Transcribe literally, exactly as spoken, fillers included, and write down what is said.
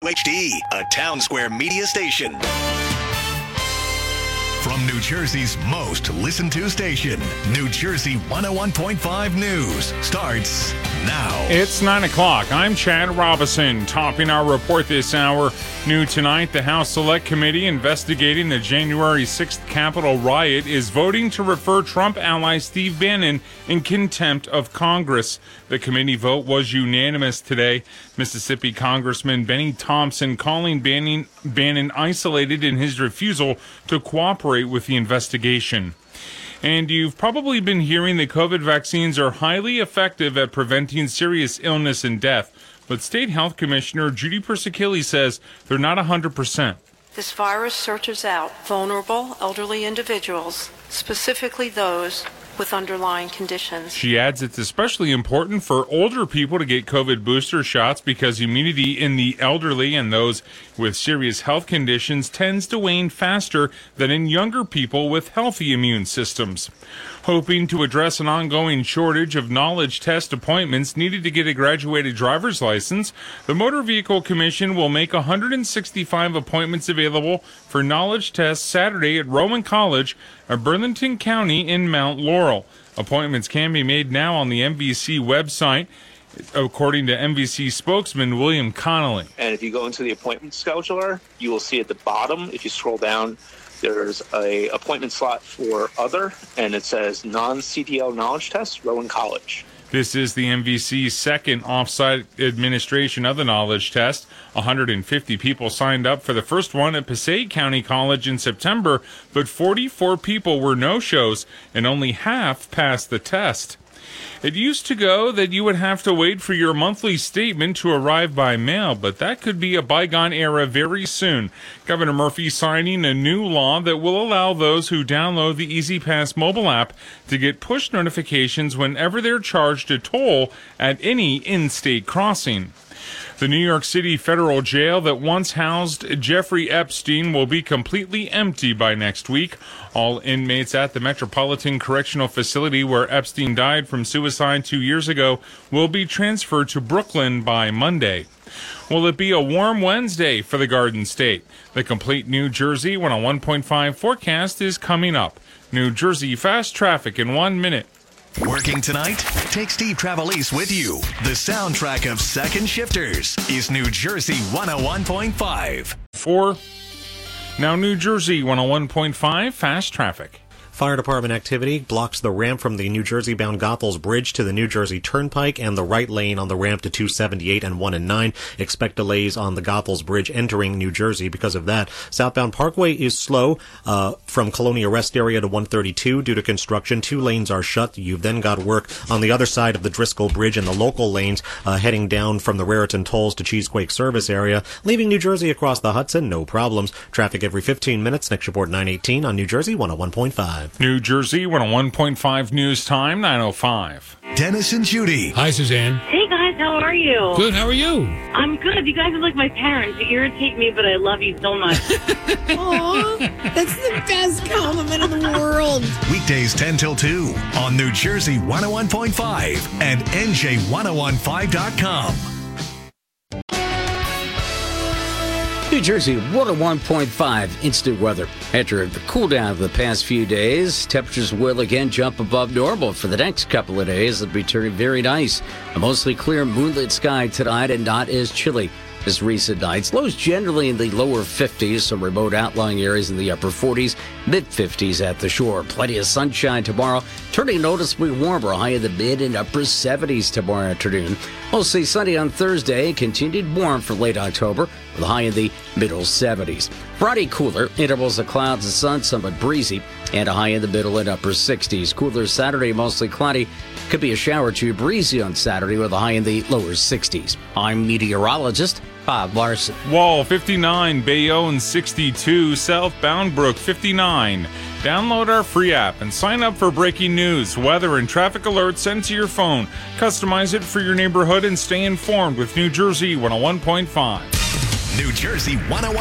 H D, a Town Square media station. From New Jersey's most listened to station, New Jersey one oh one point five News starts now. It's nine o'clock. I'm Chad Robinson. Topping our report this hour, new tonight, the House Select Committee investigating the January sixth Capitol riot is voting to refer Trump ally Steve Bannon in contempt of Congress. The committee vote was unanimous today. Mississippi Congressman Benny Thompson calling Bannon, Bannon isolated in his refusal to cooperate with the investigation. And you've probably been hearing that COVID vaccines are highly effective at preventing serious illness and death. But State Health Commissioner Judy Persichilli says they're not one hundred percent. This virus searches out vulnerable elderly individuals, specifically those with underlying conditions. She adds it's especially important for older people to get COVID booster shots because immunity in the elderly and those with serious health conditions tends to wane faster than in younger people with healthy immune systems. Hoping to address an ongoing shortage of knowledge test appointments needed to get a graduated driver's license, the Motor Vehicle Commission will make one hundred sixty-five appointments available for knowledge tests Saturday at Rowan College of Burlington County in Mount Laurel. Appointments can be made now on the M V C website, according to M V C spokesman William Connolly. And if you go into the appointment scheduler, you will see at the bottom, if you scroll down, there's a appointment slot for other, and it says non-C D L knowledge test, Rowan College. This is the M V C's second off-site administration of the knowledge test. one hundred fifty people signed up for the first one at Passaic County College in September, but forty-four people were no-shows, and only half passed the test. It used to go that you would have to wait for your monthly statement to arrive by mail, but that could be a bygone era very soon. Governor Murphy signing a new law that will allow those who download the E Z Pass mobile app to get push notifications whenever they're charged a toll at any in-state crossing. The New York City federal jail that once housed Jeffrey Epstein will be completely empty by next week. All inmates at the Metropolitan Correctional Facility where Epstein died from suicide two years ago will be transferred to Brooklyn by Monday. Will it be a warm Wednesday for the Garden State? The complete New Jersey one oh one point five forecast is coming up. New Jersey fast traffic in one minute. Working tonight? Take Steve Trevelise with you. The soundtrack of Second Shifters is New Jersey one oh one point five. Four. Now New Jersey one oh one point five, fast traffic. Fire department activity blocks the ramp from the New Jersey-bound Goethals Bridge to the New Jersey Turnpike and the right lane on the ramp to two seventy-eight and one and nine. Expect delays on the Goethals Bridge entering New Jersey because of that. Southbound Parkway is slow uh, from Colonia Rest Area to one thirty-two due to construction. Two lanes are shut. You've then got work on the other side of the Driscoll Bridge and the local lanes uh, heading down from the Raritan Tolls to Cheesequake Service Area. Leaving New Jersey across the Hudson, no problems. Traffic every fifteen minutes. Next report nine eighteen on New Jersey one oh one point five. New Jersey one oh one point five news time, nine oh five. Dennis and Judy. Hi, Suzanne. Hey, guys. How are you? Good. How are you? I'm good. You guys are like my parents. You irritate me, but I love you so much. Aw, that's the best compliment in the world. Weekdays ten till two on New Jersey one oh one point five and N J ten fifteen dot com. New Jersey one oh one point five instant weather. After the cool down of the past few days, temperatures will again jump above normal for the next couple of days. It'll be turning very nice. A mostly clear moonlit sky tonight and not as chilly as recent nights. Lows generally in the lower fifties, some remote outlying areas in the upper forties, mid-fifties at the shore. Plenty of sunshine tomorrow, turning noticeably warmer, high in the mid and upper seventies tomorrow afternoon. Mostly sunny on Thursday, continued warm for late October, with a high in the middle seventies. Friday cooler, intervals of clouds and sun, somewhat breezy, and a high in the middle and upper sixties. Cooler Saturday, mostly cloudy. Could be a shower or two breezy on Saturday with a high in the lower sixties. I'm meteorologist Bob Larson. Wall fifty-nine, Bayonne sixty-two, Southbound Brook fifty-nine. Download our free app and sign up for breaking news, weather, and traffic alerts sent to your phone. Customize it for your neighborhood and stay informed with New Jersey one oh one point five. New Jersey one oh one.